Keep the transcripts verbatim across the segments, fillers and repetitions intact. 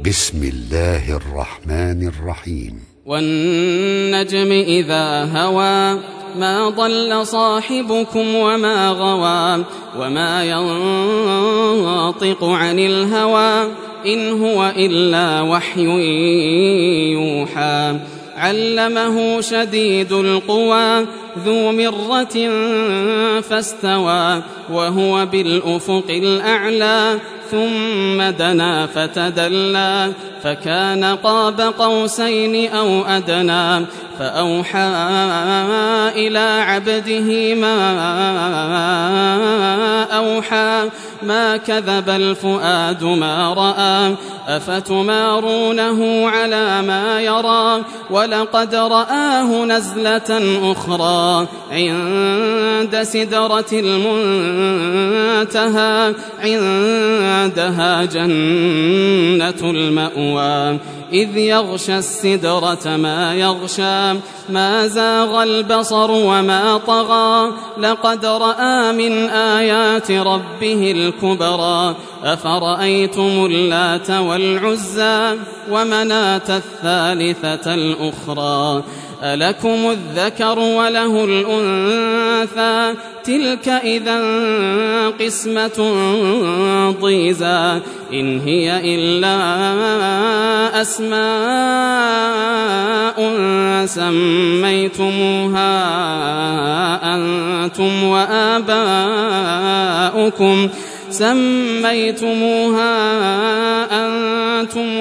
بسم الله الرحمن الرحيم. والنجم إذا هوى ما ضل صاحبكم وما غوى وما ينطق عن الهوى إن هو إلا وحي يوحى. علمه شديد القوى ذو مرة فاستوى وهو بالأفق الأعلى ثم دنا فتدلى فكان قاب قوسين أو أدنى فأوحى إلى عبده ما أوحى ما كذب الفؤاد ما رأى أفتمارونه على ما يرى ولقد رآه نزلة أخرى عند سدرة المنتهى عندها جنة المأوى إذ يغشى السدرة ما يغشى ما زاغ البصر وما طغى لقد رأى من آيات ربه الكبرى أفرأيتم اللات والعزى ومناة الثالثة الأخرى ألكم الذكر وله الأنثى تلك إذا قسمة ضيزى إن هي إلا أسماء سميتموها أنتم وآباؤكم سميتموها أنتم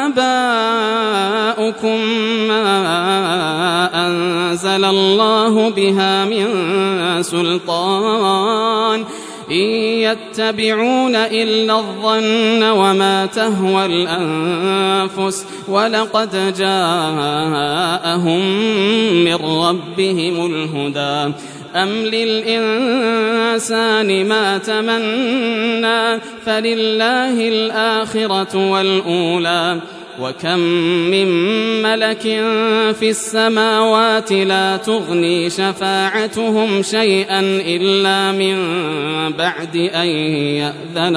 وآباؤكم ما أنزل الله بها من سلطان إن يتبعون إلا الظن وما تهوى الأنفس ولقد جاءهم من ربهم الهدى أم للإنسان ما تمنى فلله الآخرة والأولى وكم من ملك في السماوات لا تغني شفاعتهم شيئا إلا من بعد أن يأذن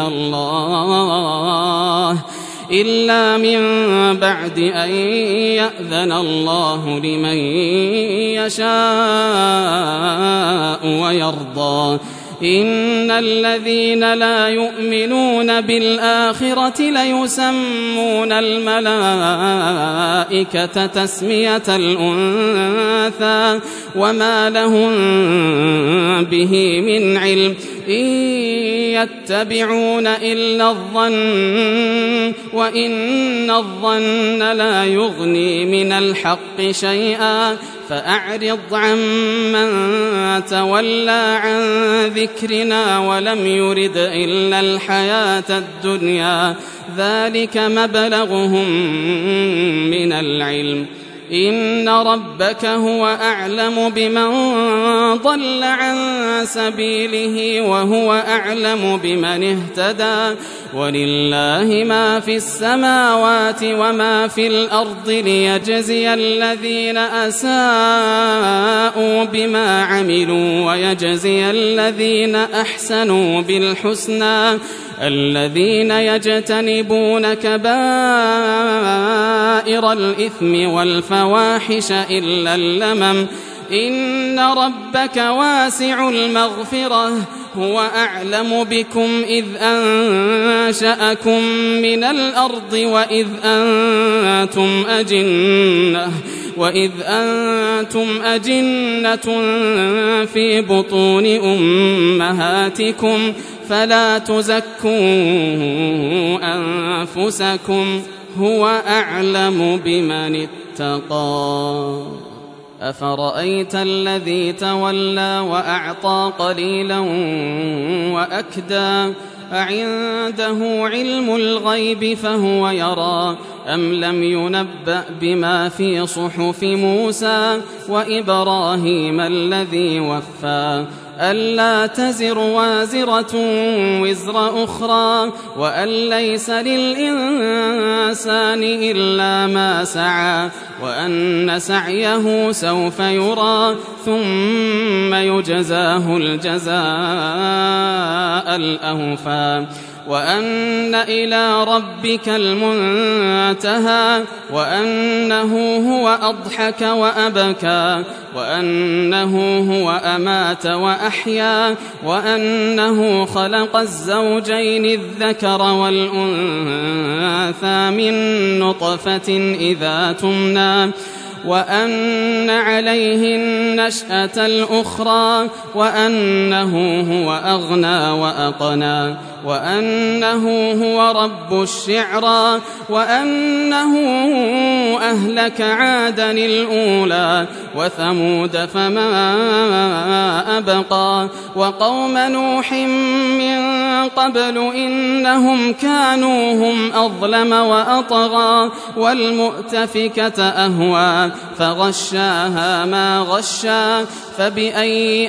الله إلا من بعد أن يأذن الله لمن يشاء ويرضى إن الذين لا يؤمنون بالآخرة ليسمون الملائكة تسمية الأنثى وما لهم به من علم إن يتبعون إلا الظن وإن الظن لا يغني من الحق شيئا فأعرض عمن تولى عن ذكرنا ولم يرد إلا الحياة الدنيا ذلك مبلغهم من العلم إن ربك هو أعلم بمن ضل عن سبيله وهو أعلم بمن اهتدى ولله ما في السماوات وما في الأرض ليجزي الذين أساءوا بما عملوا ويجزي الذين أحسنوا بالحسنى الذين يجتنبون كبائر الإثم والفواحش إلا اللمم إن ربك واسع المغفرة هو أعلم بكم إذ أنشأكم من الأرض وإذ أنتم أجنة وإذ أنتم أجنة في بطون أمهاتكم فلا تزكوا أنفسكم هو أعلم بمن اتقى أفرأيت الذي تولى وأعطى قليلا وأكدى أعنده علم الغيب فهو يرى أم لم ينبأ بما في صحف موسى وإبراهيم الذي وفى ألا تزر وازرة وزر أخرى وأن ليس للإنسان إلا ما سعى وأن سعيه سوف يرى ثم يجزاه الجزاء الأوفى وأن إلى ربك المنتهى وأنه هو أضحك وأبكى وأنه هو أمات وأحيا وأنه خلق الزوجين الذكر والأنثى من نطفة إذا تمنى وأن عليه النشأة الأخرى وأنه هو أغنى وأقنى وأنه هو رب الشعرى وأنه أهلك عادا الأولى وثمود فما أبقى وقوم نوح من قبل إنهم كانوا هم أظلم وأطغى والمؤتفكة أهوى فغشاها ما غشا فبأي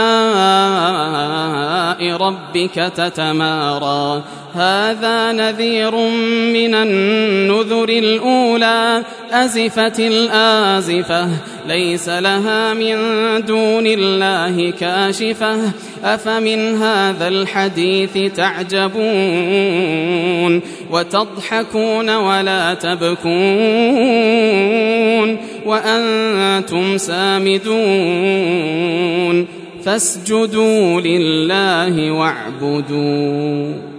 آلاء ربك تتمارى هذا نذير من النذر الأولى أزفت الآزفة ليس لها من دون الله كاشفة أفمن هذا الحديث تعجبون وتضحكون ولا تبكون وأنتم سامدون فاسجدوا لله واعبدوا